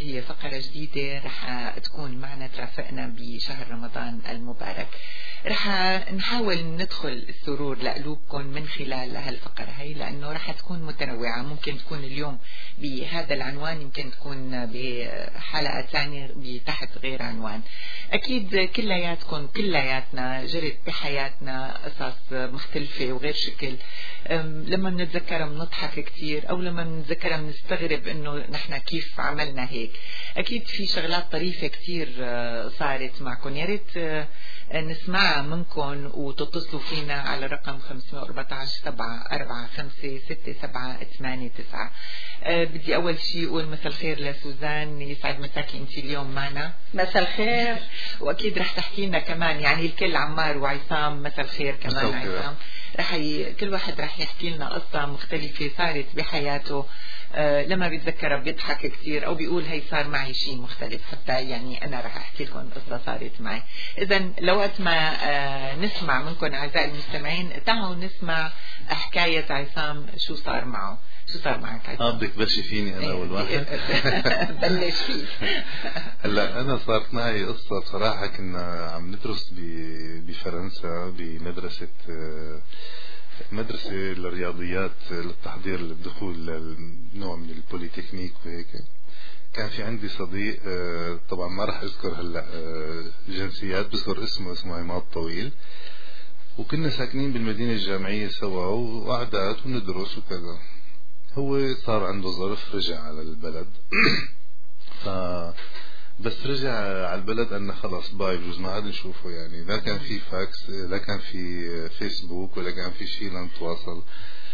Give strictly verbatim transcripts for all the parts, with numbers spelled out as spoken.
هي فقرة جديدة رح تكون معنا ترافقنا بشهر رمضان المبارك. رح نحاول ندخل السرور لقلوبكم من خلال هالفقرة هي، لأنه رح تكون متنوعة. ممكن تكون اليوم بهذا العنوان، يمكن تكون بحلقة ثانية بتحت غير عنوان. أكيد كلياتكم كلياتنا جرت بحياتنا قصص مختلفة وغير شكل. لما بنتذكرها بنضحك كتير، أو لما بنتذكرها بنستغرب إنه نحن كيف عملنا هيك. أكيد في شغلات طريفة كتير صارت معكم، يا ريت نسمعها منكم وتتصلوا فينا على رقم خمسة أربعة عشر سبعة أربعة خمسة ستة سبعة ثمانية تسعة. أه بدي أول شيء أقول مساء الخير لسوزان، يسعد مساكي أنت اليوم معنا. مساء الخير. وأكيد رح تحكي لنا كمان، يعني الكل عمار وعصام مساء الخير كمان. عصام رح ي... كل واحد رح يحكي لنا قصة مختلفة صارت بحياته. أه لما بيتذكرها بيضحك كتير، أو بيقول هي صار معي شيء مختلف. حتى يعني أنا رح أحكي لكم قصة صارت معي. إذا لوقت ما أه نسمع منكم أعزائي المستمعين، تعالوا نسمع حكاية عصام شو صار معه. شو صار معك عصام؟ اه بدك تبلشي فيني أنا أول واحد؟ بلش فيك. هلا أنا صارت معي قصة بصراحة. كنا عم ندرس بفرنسا بمدرسة مدرسة للرياضيات للتحضير للدخول لنوع من البوليتكنيك وهيك. كان في عندي صديق طبعا ما راح اذكر هلا جنسيات، بذكر اسمه اسمه عماد طويل، وكنا ساكنين بالمدينة الجامعية سوا وقعدات وندرس وكذا. هو صار عنده ظرف رجع على البلد ف بس رجع على البلد أنه خلاص باي بجوز ما عاد نشوفه. يعني لا كان في فاكس، لا كان في فيسبوك، ولا كان في شيء لنتواصل.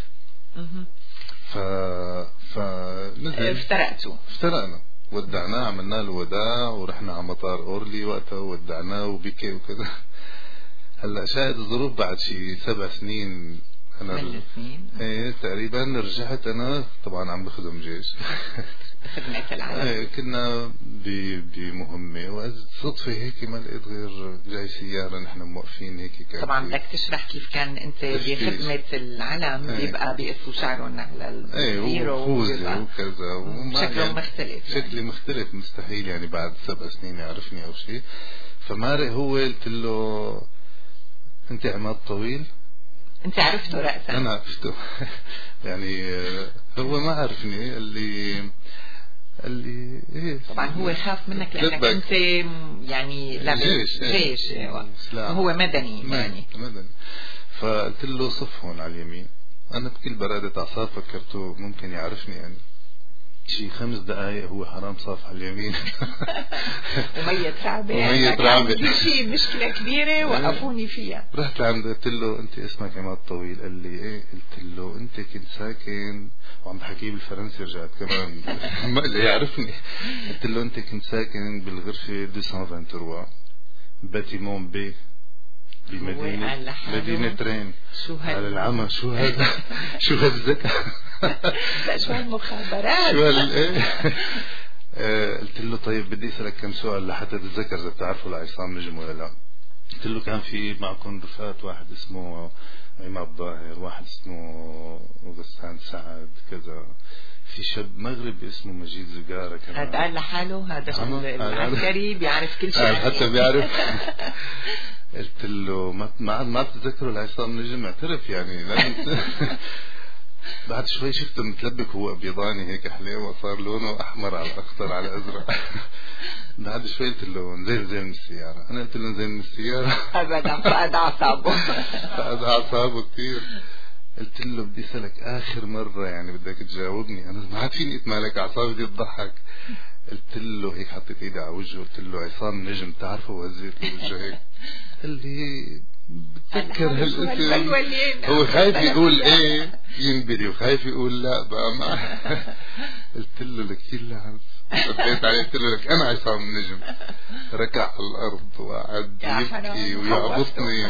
ف فنزل افترقتوا افترقنا ودعناه، عملنا له وداع ورحنا على مطار أورلي وقتها ودعناه وبكي وكذا. هلا شاهد الظروف بعد شي سبع سنين أنا ثمان سنين ايه تقريبا رجعت. أنا طبعا عم بخدم جيش خدمة العالم. ايه كنا بمهمة، وإذ صدفة هيك ما لقيت غير جاي سيارة نحن موقفين هيك. طبعا بدك تشرح كيف كان أنت بخدمة العالم. ايه بيبقى بيقصوا شعرهم على الزيرو وخوذة وكذا، شكله يعني مختلف. شكلي يعني مختلف مستحيل يعني بعد سبع سنين يعرفني أو شيء. فمارق هو قلت له أنت عماد طويل؟ أنت عرفته رأسا؟ أنا عرفته يعني هو ما عرفني. اللي اللي إيه طبعا هو خاف منك لأنك أنت يعني جيش جيش وهو مدني يعني مدني. فقلت له صف هون على اليمين. أنا بكل برادة أعصاب فكرته ممكن يعرفني. يعني شي خمس دقايق هو حرام صاف على اليمين ومية رعبة ومية رعبة دي شي مشكلة كبيرة وقفوني فيها. رحت لعند قلت له أنت اسمك عماد طويل؟ قال لي إيه. قلت له أنت كنت ساكن، وعم بحكيه بالفرنسي رجعت كمان ما اللي يعرفني. قلت له أنت كنت ساكن بالغرفة مئتين وثلاثة وعشرين باتيمون بي بمدينة مدينة رين. شو هذا على العمى؟ شو هذا؟ شو هالذكاء؟ شو هالمخابرات؟ شو هال قلت له طيب بدي اسالك كم سؤال لحتى تتذكر اذا بتعرفوا لعصام نجم ولا لا. قلت له كان في معكم رفقات، واحد اسمه عماد ظاهر، واحد اسمه غسان سعد كذا، في شاب مغربي اسمه مجيد زقارة كمان. هذا قال لحاله هذا العسكري بيعرف كل شيء حتى بيعرف. قلت له ما ما ما بتذكروا العصام نجم؟ اعترف يعني لازم. بعد شوي شفته متلبك، هو ابيضاني هيك حليوه، وصار لونه احمر على اخضر على ازرق. بعد شوي قلت له نزين نزين من السياره. انا قلت له نزين من السياره ابدا، فقد اعصابه فقد اعصابه كثير. قلت له بدي اسالك اخر مره يعني بدك تجاوبني، انا ما عاد فيني اتمالك اعصابي بدي تضحك. قلت له هيك، حطيت ايدي على وجهه قلت له عصام نجم تعرفه؟ وهزيت وجهه هيك. قال لي بتذكر هالاسم. هو خايف يقول ايه ينبري، وخايف يقول لا بقى ما. قلت له لك يلا رديت عليه قلت له لك انا عصام نجم. ركع على الارض وقعد يبكي ويعبطني.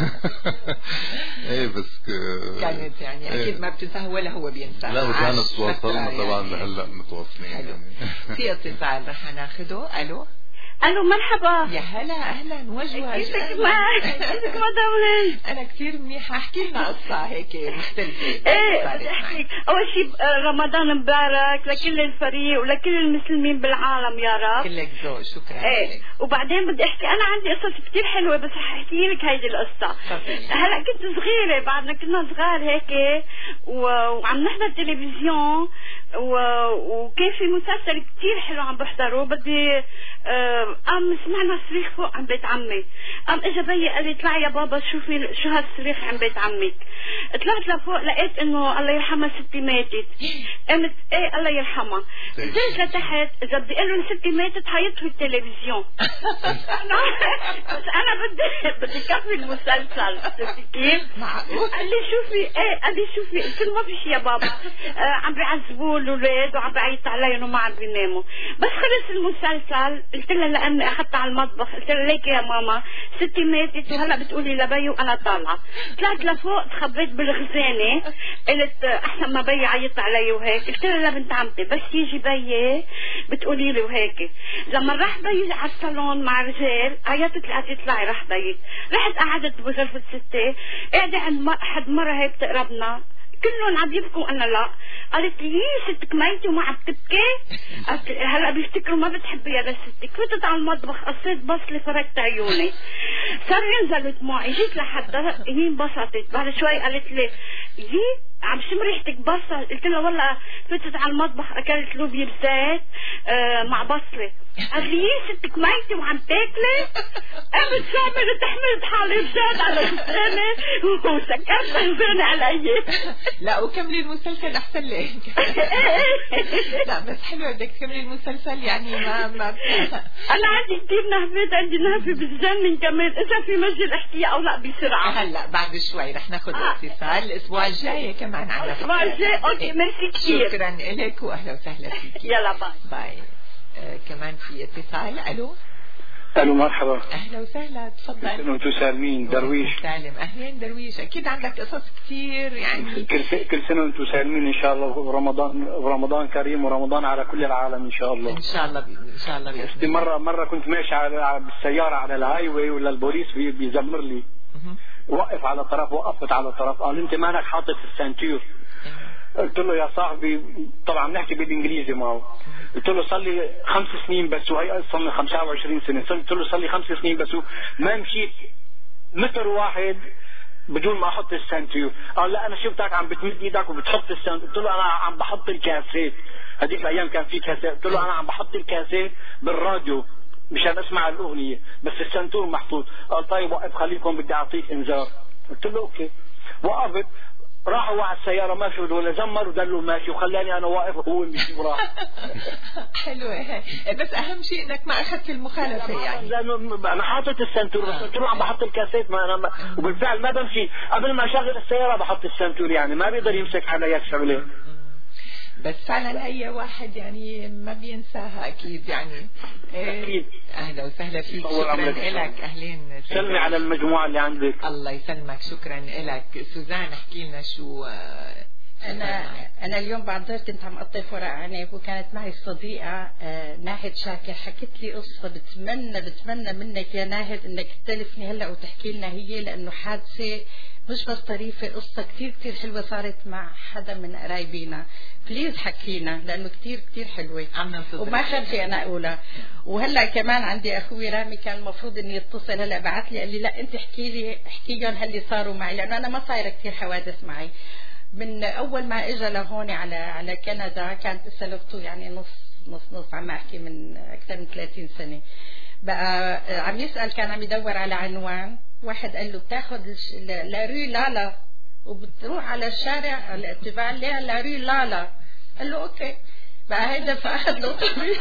ايه بس كانت يعني اكيد ما بتنساها ولا هو بينساها. لا وكانت تواصلنا طبعا لهلا متواصلين يعني. في اتصال رح ناخده. الو الو مرحبا. يا هلا اهلا وجه كيفك معك؟ كيفك مدام هند؟ انا كثير منيحه. احكي لنا قصه هيك مختلفه. ايه بدي احكيك. اول شيء رمضان مبارك لكل الفريق ولكل المسلمين بالعالم يا رب. كلك ذوق. شكرا ايه لك. وبعدين بدي احكي انا عندي قصص كثير حلوه بس رح احكي لك هيدي القصه. هلا كنت صغيره بعدنا كنا صغار هيك و... وعم نحضر تلفزيون و... وكان في مسلسل كثير حلو عم بحضره. بدي آه... قام سمعنا صريخ فوق عن بيت عمي. قام اجى بيي قال لي اطلعي يا بابا شوفي شو هالصريخ عن بيت عمك. طلعت لفوق لقيت انه الله يرحمها ستي ماتت. قمت ايه الله يرحمها. نزلت لتحت اذا بدي اقول له ستي ماتت حيطفي التلفزيون. بس انا بدي بدي كفي المسلسل. شفتي كيف؟ قال لي شوفي ايه قال لي شوفي قلت له ما في شيء يا بابا. آه عم بيعذبوا الاولاد وعم بعيط عليهم وما عم بيناموا. بس خلص المسلسل قلت لها لاني اخذتها على المطبخ قلت لها ليك يا ماما ستي ماتت وهلا بتقولي لبي وانا طالعه. طلعت لفوق تخبيت بالخزانه. قلت احسن ما بي عيط علي وهيك. قلت لها لبنت عمتي بس يجي بي بتقولي لي وهيك. لما راح بي على الصالون مع رجال عيطت لقيت اطلعي راح بي. رحت قعدت بغرفه ستي قاعده عند حد مره هيك تقربنا كلهم عم يبكوا انا لا. قالت لي ستك ميتة وما عم تبكي. قالت هلا بيفتكروا ما بتحبيها لستك. فتت على المطبخ قصيت بصلي فرقت عيوني صار ينزل دموعي. جيت لحدها هي انبسطت. بعد شوي قالت لي يي عم شم ريحتك بصل. قلت لها والله فتت على المطبخ اكلت لوبيا بزيت آه مع بصله. قالت لي يي ستك ميتة وعم تاكلي. قامت شاملت حملت حالي بزيت على لساني وسكرت لساني علي. لا وكملي المسلسل احسن لك. لا بس حلوه بدك تكملي المسلسل يعني ما ما انا عندي كثير نهبات. عندي نهبه بتجنن كمان اذا في مجال احكيها او لا بسرعه. هلا بعد شوي رح ناخذ اتصال. الاسبوع الجاي كمان عنا الاسبوع الجاي. اوكي ميرسي كثير. شكرا لك واهلا وسهلا فيك. يلا باي باي. آه كمان في اتصال. الو الو مرحبا. اهلا وسهلا تفضل. انتم سالمين درويش. سالم اهلين درويش. اكيد عندك قصص كثير يعني. كل كل سنه وانتم سالمين ان شاء الله. ورمضان ورمضان كريم ورمضان على كل العالم ان شاء الله. ان شاء الله ان شاء الله باذن الله. مره مره كنت ماشي على بالسياره على الهاي واي ولا البوليس بيزمر لي وقف على طرف. وقفت على طرف قال انت مالك حاطط السنتور. قلت له يا صاحبي طبعا نحكي بالانجليزي معه. قلت له صار لي خمس سنين بس وهي صار لي خمسة وعشرين سنه. قلت له صار لي خمس سنين بس ما مشيت متر واحد بدون ما احط السنتور. قال لا انا شفتك عم بتمد ايدك وبتحط السنتور. قلت له انا عم بحط الكاسيت. هذيك الايام كان في كاسيت. قلت له انا عم بحط الكاسيت بالراديو مشان اسمع الاغنيه بس السنتور محطوط. قال طيب وقف خليكم بدي اعطيك انذار. قلت له اوكي. وقفت راحوا على السياره ما في ولا زمر ودلوا ماشي وخلاني انا واقف وهو مشي وراح. حلوه بس اهم شيء انك ما اخذت المخالفه يعني. لانه انا حاطط السنتور بس قلت له عم بحط الكاسيت ما انا ما وبالفعل ما بمشي قبل ما اشغل السياره بحط السنتور يعني ما بيقدر يمسك علي الشغله. بس فعلا هي واحد يعني ما بينساها اكيد يعني. اكيد. اهلا وسهلا فيك. شكرا لك. اهلين. سلمي على المجموعه اللي عندك. الله يسلمك. شكرا لك. سوزان احكي لنا شو. انا انا اليوم بعد ظهر كنت عم اقطف ورق عنب وكانت معي صديقه ناهد شاكر حكت لي قصه. بتمنى بتمنى منك يا ناهد انك تلفني هلا وتحكي لنا هي لانه حادثه مش بس طريفه قصه كثير كثير حلوه صارت مع حدا من قرايبينا. بليز حكينا لانه كثير كثير حلوه وما خلفي انا اقولها. وهلا كمان عندي اخوي رامي كان المفروض اني يتصل هلا بعث لي قال لي لا انت احكي لي احكيهم هاللي صاروا معي لانه انا ما صايره كثير حوادث معي. من اول ما اجى لهون على على كندا كانت سلفته يعني نص نص نص عم احكي من اكثر من ثلاثين سنه. بقى عم يسال كان عم يدور على عنوان. واحد قال له بتاخذ لاري لالا وبتروح على الشارع الاتباع لها لاري لالا. قال له اوكي. بقى هيدا فاخذ الاوتوبيس.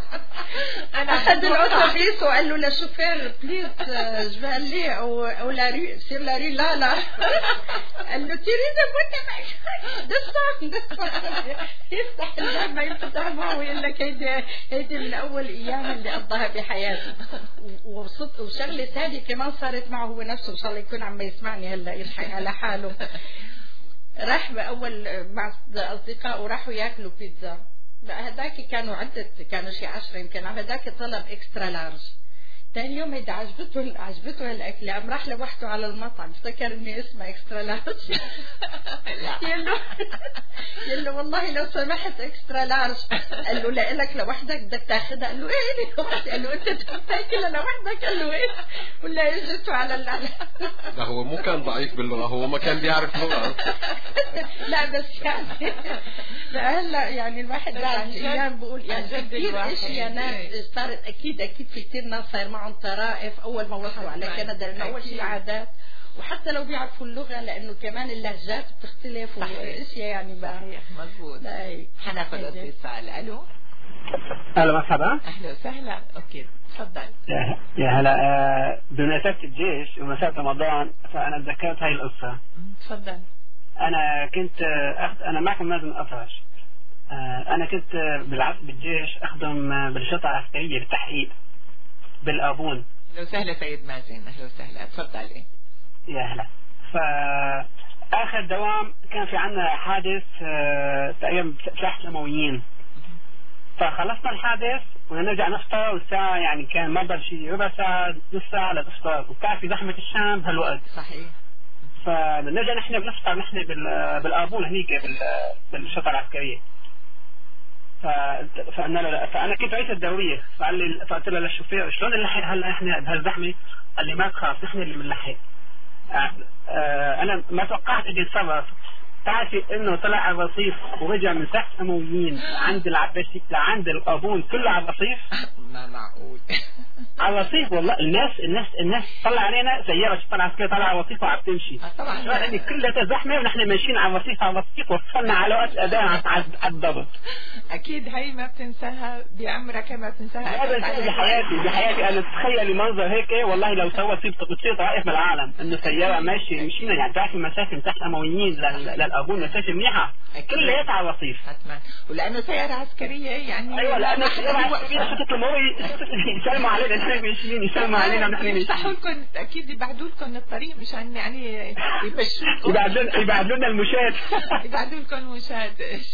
انا اخذ الاوتوبيس وقال له للشوفير بليز جبال لي او او لاري سير لاري لالا. قال له تريد بوتك دفع دفع يفتح الباب ما يفتح معه ويقول لك هيدي هيدي من اول ايام اللي قضاها بحياته. وصدق وشغله ثانيه كمان صارت معه هو نفسه ان شاء الله يكون عم يسمعني هلا يضحك على حاله. راح باول مع اصدقائه وراحوا ياكلوا بيتزا لا هداك كانوا عدة، كانوا شي عشرة يمكن. هداك طلب اكسترا لارج. ثاني يوم هيدا عجبته عجبته هالاكله، قام راح لوحده على المطعم افتكر اني اسمها اكسترا لارج. يقول له يقول له والله لو سمحت اكسترا لارج. قال له لا لك لوحدك بدك تاخذها؟ قال له ايه لي لوحدي؟ قال له انت بدك تاكلها لوحدك؟ قال له ايه؟ ولا اجته على اللعنه. لا هو مو كان ضعيف باللغه، هو ما كان بيعرف لغه. لا بس يعني لا هلا يعني الواحد بعد ايام بقول يعني كثير اشياء ناس صارت، اكيد اكيد في كثير ناس صار معهم طرائف اول ما وصلوا على كندا، لانه اول شيء العادات، وحتى لو بيعرفوا اللغه لانه كمان اللهجات بتختلف واشياء يعني صحيح مضبوط. حناخذ اتصال. الو الو مرحبا. اهلا وسهلا. اوكي تفضل. يا هلا. بمناسبة الجيش ومناسبة رمضان فانا تذكرت هاي القصه. تفضل. انا كنت أخد... انا معكم مازن أفرش. انا كنت بالعكس بالجيش اخدم بالشرطه العسكريه بالتحقيق بالابون. اهلا وسهلا سيد مازن. اهلا وسهلا. تفضل. يا هلا. فاخر دوام كان في عندنا حادث تقريبا سلاح سماويين، فخلصنا الحادث ونرجع نفطر، والساعه يعني كان ما ضل شيء ربع ساعه نص ساعه لتفطر، وبتعرفي زحمه الشام بهالوقت. صحيح. فنرجع نحن بنفطر نحن بالابون هنيك بالشرطه العسكريه. فانا لا فانا كنت رئيس الدوريه، فقال لي فقلت له للشوفير شلون نلحق هلا احنا بهالزحمه؟ قال لي ما تخاف نحن اللي بنلحق. انا ما توقعت اني اتصرف. تعرفي انه طلع على الرصيف ورجع من تحت سماويين عند العباسي لعند الابون كله على الرصيف. ما معقول. على الرصيف والله. الناس الناس الناس طلع علينا سياره شرطه عسكريه طلع على الرصيف وعم تمشي. طبعا يعني كلها زحمه ونحن ماشيين على الرصيف على الرصيف، وصلنا على وقت الاداء على الضبط. اكيد هي ما بتنساها بعمرك، ما بتنساها ابدا بحياتي. بحياتي انا تخيلي منظر هيك والله لو سوى بتصير طائف من العالم انه سياره ماشيه مشينا يعني تعرفي مسافه من تحت امويين للابون مسافه منيحه كلها على الرصيف. حتما ولانه سياره عسكريه يعني. ايوه لانه سياره عسكريه شرطه المرور يسلموا علينا نحن ماشيين، يسلموا علينا نحن ماشيين. يفتحوا لكم اكيد يبعدوا لكم الطريق مشان يعني يمشوكم. يبعدوا يبعدوا لنا المشاة. يبعدوا لكم المشاة.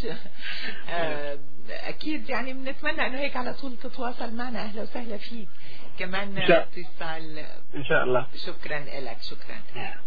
اكيد يعني بنتمنى انه هيك على طول تتواصل معنا. اهلا وسهلا فيك. كمان اتصال ان شاء الله. شكرا لك. شكرا.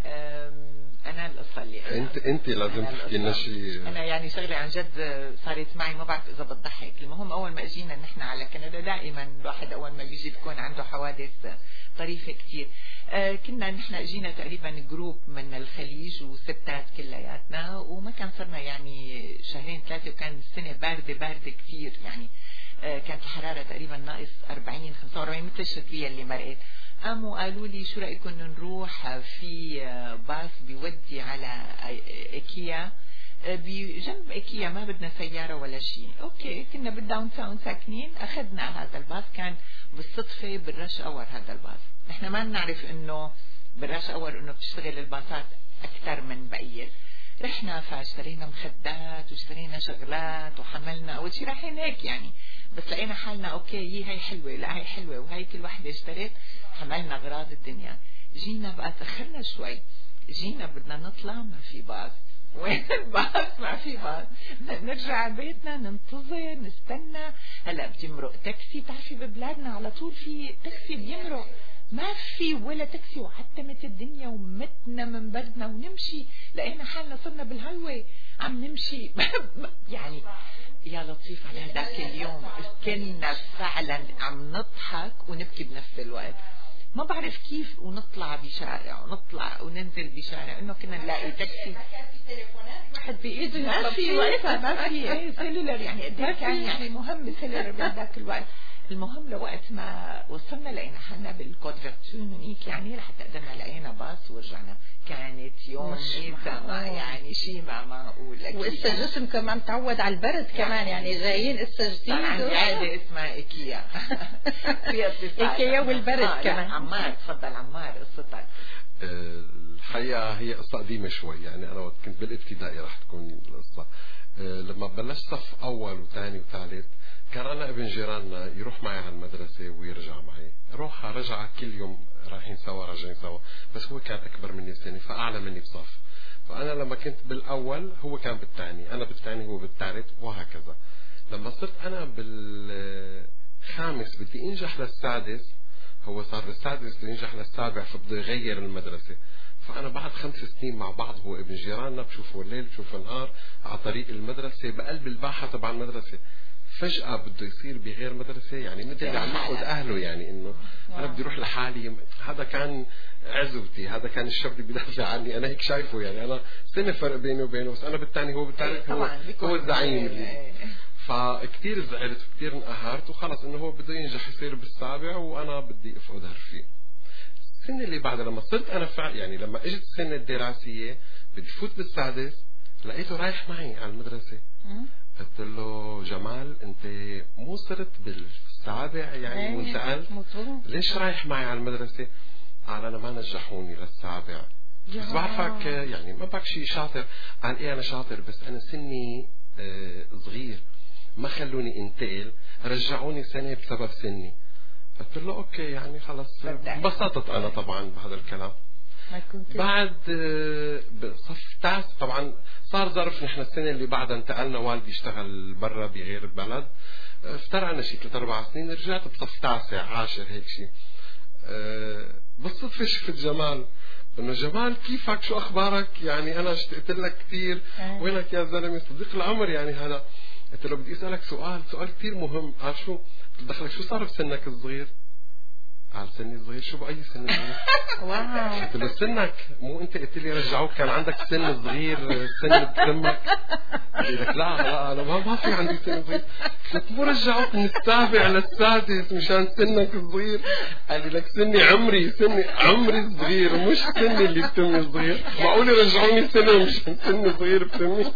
انا القصه اللي انت انت لازم تحكي لنا شيء. انا يعني شغله عن جد صارت معي ما بعرف اذا بتضحك. المهم اول ما اجينا نحن على كندا دائما الواحد اول ما بيجي بيكون عنده حوادث طريفه كثير. آه كنا نحن اجينا تقريبا جروب من الخليج وستات كلياتنا، وما كان صرنا يعني شهرين ثلاثه، وكان السنه بارده بارده كثير يعني. آه كانت الحراره تقريبا ناقص أربعين خمسة وأربعين مثل الشتويه اللي مرقت. قاموا قالوا لي شو رايكم نروح في باص بيودي على ايكيا، بجنب ايكيا ما بدنا سياره ولا شيء. اوكي كنا بالداون تاون ساكنين، اخذنا هذا الباص. كان بالصدفه بالرش اور هذا الباص. نحن ما نعرف انه بالرش اور انه بتشتغل الباصات اكثر من بقيه. رحنا فاشترينا مخدات واشترينا شغلات وحملنا اول شيء رايحين هيك يعني، بس لقينا حالنا اوكي هي حلوه لا هي حلوه وهي كل وحده اشتريت، حملنا اغراض الدنيا. جينا بقى تاخرنا شوي، جينا بدنا نطلع ما في باص. وين الباص؟ ما في باص. نرجع على بيتنا ننتظر نستنى. هلا بتمرق تاكسي، بتعرفي ببلادنا على طول في تاكسي بيمرق، ما في ولا تاكسي. وعتمت الدنيا ومتنا من بردنا ونمشي، لقينا حالنا صرنا بالهاي واي عم نمشي. يعني يا لطيف على هذاك اليوم كنا فعلا عم نضحك ونبكي بنفس الوقت. ما بعرف كيف ونطلع بشارع ونطلع وننزل بشارع انه كنا نلاقي تاكسي. واحد بايده ما في وقتها ما في اي سيلولر يعني قد كان يعني مهم السيلولر بهذاك الوقت. المهم لوقت ما وصلنا لقينا حالنا بالكودفرتون هنيك يعني لحتى قدرنا لقينا باص ورجعنا. كانت يوم ما يعني شيء ما معقول. وإسا جسم كمان تعود على البرد كمان يعني جايين إسا جديد. عندي عادة اسمها إيكيا. إيكيا والبرد آه كمان. عمار تفضل عمار قصتك. الحقيقة هي قصة قديمة شوي يعني. أنا وقت كنت بالابتدائي راح تكون القصة. لما بلشت صف أول وثاني وثالث كان أنا ابن جيراننا يروح معي على المدرسة ويرجع معي. روح رجع كل يوم رايحين سوا راجعين سوا، بس هو كان أكبر مني بسنة فأعلى مني بصف. فأنا لما كنت بالأول هو كان بالثاني، أنا بالثاني هو بالثالث وهكذا. لما صرت انا بالخامس بدي انجح للسادس، هو صار بالسادس بده ينجح للسابع فبده يغير المدرسة. فأنا بعد خمس سنين مع بعض هو ابن جيراننا بشوفه الليل بشوفه النهار على طريق المدرسة بقلب الباحة تبع المدرسة، فجأة بده يصير بغير مدرسة. يعني مثل اللي عم ياخذ أهله، يعني إنه أنا بدي أروح لحالي. هذا كان عزوتي، هذا كان الشاب اللي بيدافع عني، أنا هيك شايفه. يعني أنا سنة فرق بيني وبينه، بس أنا بالثاني هو بالثالث هو هو الزعيم اللي. فكتير زعلت وكتير انقهرت، وخلص إنه هو بده ينجح يصير بالسابع وأنا بدي أفقد فيه. السنة اللي بعدها لما صرت أنا فعلا، يعني لما إجت السنة الدراسية بدي فوت بالسادس، لقيته رايح معي على المدرسة. قلت له جمال أنت مو صرت بالسابع يعني وانتقلت، ليش رايح معي على المدرسة؟ قال أنا ما نجحوني للسابع، بس بعرفك يعني ما بعرف شيء شاطر. قال إيه أنا شاطر بس أنا سني آه صغير، ما خلوني انتقل، رجعوني سنة بسبب سني. قلت له أوكي يعني خلص، انبسطت أنا طبعا بهذا الكلام. بعد بصف تاس طبعا صار ظرف، نحن السنة اللي بعدها انتقلنا، والدي اشتغل برا بغير البلد، افترقنا شي ثلاث أربع سنين، رجعت بصف تاسع عاشر هيك شي. بالصدفة شفت جمال، انه جمال كيفك شو اخبارك؟ يعني انا اشتقت لك كثير، وينك يا زلمه صديق العمر يعني هذا. قلت له بدي اسالك سؤال، سؤال كثير مهم. قال شو؟ دخلك شو صار بسنك الصغير؟ قال سني صغير؟ شو بأي سن صغير؟ واو. قلت له سنك، مو انت قلت لي رجعوك كان عندك سن صغير سن بتمك؟ قال لك لا لا انا ما ما في عندي سن صغير. قلت مو رجعوك من السابع للسادس مشان سنك صغير؟ قال لي لك سني عمري، سني عمري صغير ومش سني اللي بتمي صغير. معقول يرجعوني سنه مشان سني صغير بتمي؟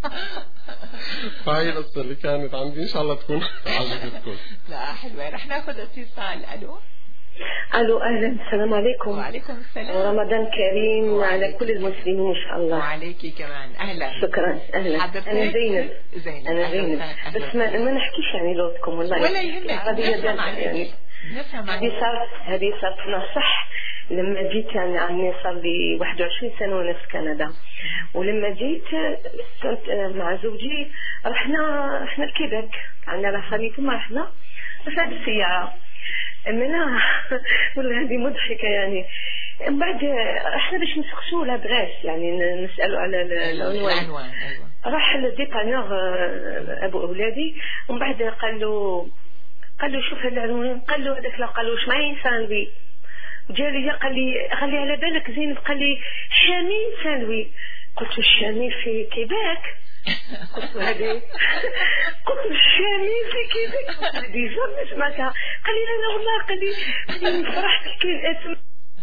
فهي القصة اللي كانت عندي، إن شاء الله تكون عجبتكم. لا حلوة. رح ناخذ اتصال. ألو ألو أهلا، السلام عليكم. وعليكم السلام، ورمضان كريم على كل المسلمين إن شاء الله. وعليكي كمان. أهلا. شكرا. أهلا. أنا زينب. زينب. أنا زينب. بس ما ما نحكيش يعني لوتكم والله. ولا يهمك، نفهم عليك. نفهم عليك. هذه صارت هذه صارت لنا صح. لما جيت يعني عني صار لي واحد وعشرين سنة وأنا في كندا، ولما جيت كنت مع زوجي رحنا رحنا الكيبك، عندنا خليفة ما رحنا بس هذه السيارة منها والله هذه مضحكة يعني. بعد احنا باش نسقسوا لادريس يعني نسألوا على العنوان. راح للديبانور ابو اولادي، ومن بعد قال له قال له شوف هذا العنوان، قال له هذاك قال له شمعين ساندوي. جا لي قال لي قال لي على بالك زينب؟ قال لي شامين ساندوي. قلت له الشامي في كيباك؟ قلت له هذه قلت له الشامي في كيباك هذه زرنا سمعتها. قال لي لا والله، قال لي فرحت كاين اسم.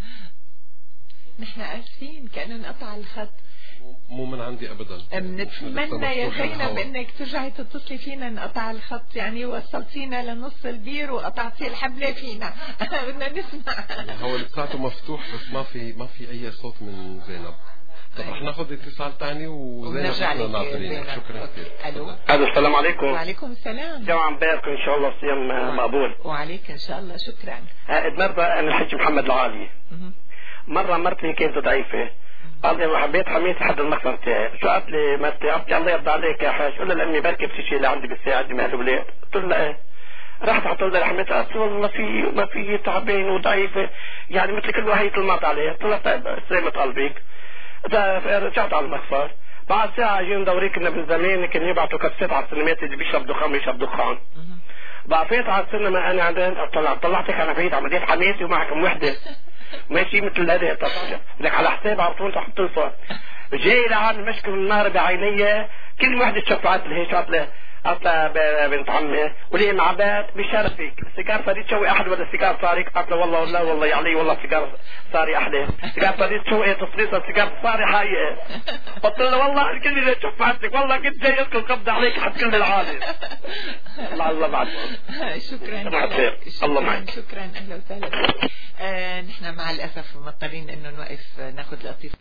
نحن اسفين كأنه انقطع الخط. مو من عندي ابدا. بنتمنى يا زينب انك ترجعي تتصلي فينا، انقطع الخط يعني وصلتينا لنص البير وقطعتي الحبلة فينا. بدنا نسمع. هو لساته مفتوح بس ما في ما في اي صوت من زينب. طب رح ناخذ اتصال ثاني وزينب ناطرين. شكرا كثير. الو الو السلام عليكم. وعليكم السلام. جماعة مبارك ان شاء الله، الصيام مقبول. وعليك ان شاء الله. شكرا. مرة انا الحج محمد العالي، مرة مرتي كانت ضعيفة، قال لي حبيت حميتي حد المخزن تاعي، شو قالت لي مرتي؟ قالت لي الله يرضى عليك يا حاج، قول لها لامي بركي بتشي اللي عندي بالساعة مع الاولاد. قلت لها ايه؟ رحت حطوا لها حميتها، قالت لي والله في ما في تعبين وضعيفة يعني مثل كل واحد يطلمط عليه. قلت لها طيب سلامة قلبك. رجعت على المخفر، بعد ساعة جينا ندوريك كنا بالزمان كانوا يبعثوا كبسات على السينمات اللي بيشرب دخان بيشرب دخان. بعثت على السينما انا عندنا طلعت طلعتك انا بعيد عملية حماتي ومعكم وحدة ماشي مثل هذا طبعا لك على حساب على طول تحط الفا. جاي لعن المشكل النار بعينيه، كل وحدة شفعت له هيك قالت له قالت له بنت عمي ولي معبات بشرفك السيجار فريد تسوي احد ولا السيجار صاري؟ قالت له والله والله والله يعني والله السيجار صاري احلى، السيجار فريد تسوي تصريصه السيجار صاري حقيقه. قلت له والله الكل اللي شفعتك والله كنت جاي اسكن قبض عليك حد كل العالم. الله الله معك. شكرا الله معك. شكرا اهلا وسهلا. آه نحن مع الاسف مضطرين انه نوقف ناخذ الاتصال.